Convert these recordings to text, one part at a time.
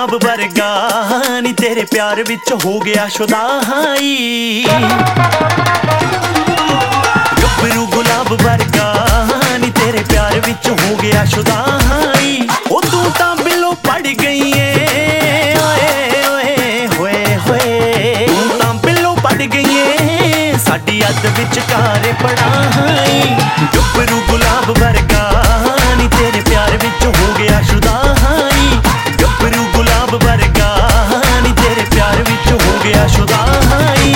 गुलाब वर्गा नी तेरे प्यार विच हो गया शुदाई। गब्बरू गुलाब वर्गा नी तेरे प्यार विच हो गया शुदाई। ओ तू तां बिलो पड़ गई है ओए ओए होए होए, तू तां बिलो पड़ गई है साडी अद विचकार पढ़ाई। गब्बरू गुलाब वर्गा नी तेरे प्यार विच हो गया शुदाई। गब्बरू गुलाब वर्गा नी तेरे प्यार विच हो गया शुदाई।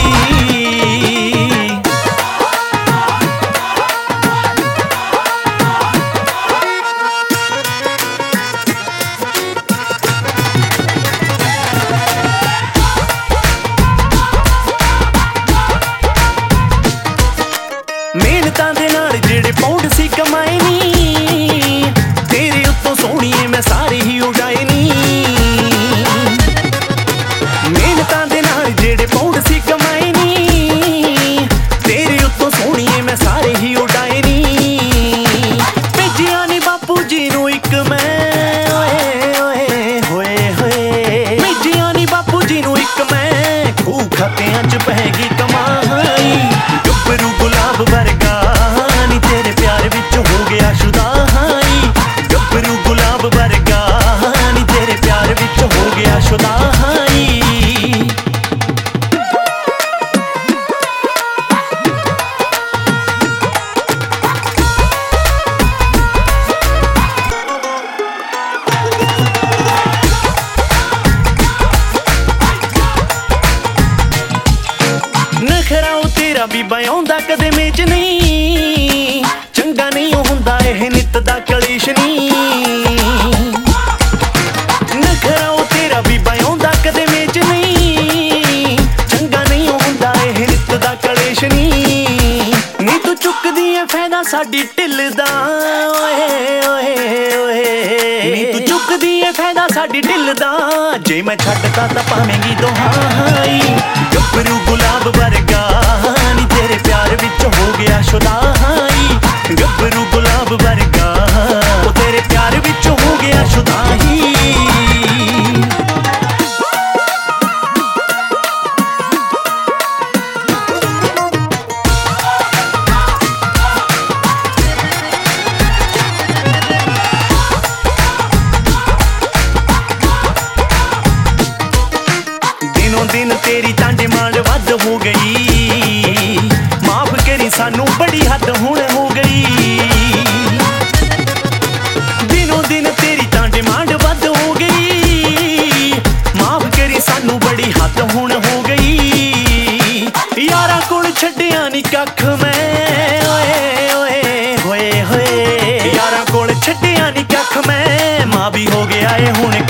मेहनतां दे नाल जेड़े पौंड सी कमाए नी, तेरे उत्तों सोहणीए मैं सारे ही उड़ाए नी। मेहनतां दे नाल जेड़े पौंड सी कमाए नी, तेरे उत्तों सोहणीए मैं सारे ही उड़ाए नी। भेजिया नी बापू जी नू इक मैं ओए ओए होए होए, भेजिया नी बापू जी नू इक मैं खूह खतियां च पै गई कमाई। गब्बरू गुलाब वर्गा नी तेरे प्यार विच हो गया शुदाई। गब्बरू गुलाब वर्गा नी तेरे प्यार विच हो गया शुदाई। नखरा तेरा भी बयाउंदा कदे मेच नहीं, चंगा नहीं हुंदा एह नित दा कलेश नहीं। नखरा तेरा भी बयाउंदा कदे मेच नहीं, चंगा नहीं हुंदा एह नित दा कलेश नहीं। नी तू चुकदी है फायदा साडी ढिल दा ओए ओए ओए, नी तू चुकदी है फायदा साडी ढिल दा, जे मैं छड्डता तां पावेंगी दोहाई। गब्बरू गुलाब वर्गा नी तेरे प्यार विच हो गया शुदाई। गब्बरू गुलाब वर्गा ओ तेरे प्यार विच हो गया शुदाई। दिनों दिन तेरी तां डिमांड वध हो गई, माफ करी सानू बड़ी हद हुण हो गई। दिनों दिन तेरी तां डिमांड वध हो गई, माफ करी सानू बड़ी हद हुण हो गई। यारां कोल छड्डिया नी कख मैं ओए ओए होए होए, यारां कोल छड्डिया नी कख मैं, मां भी हो गया ए हुण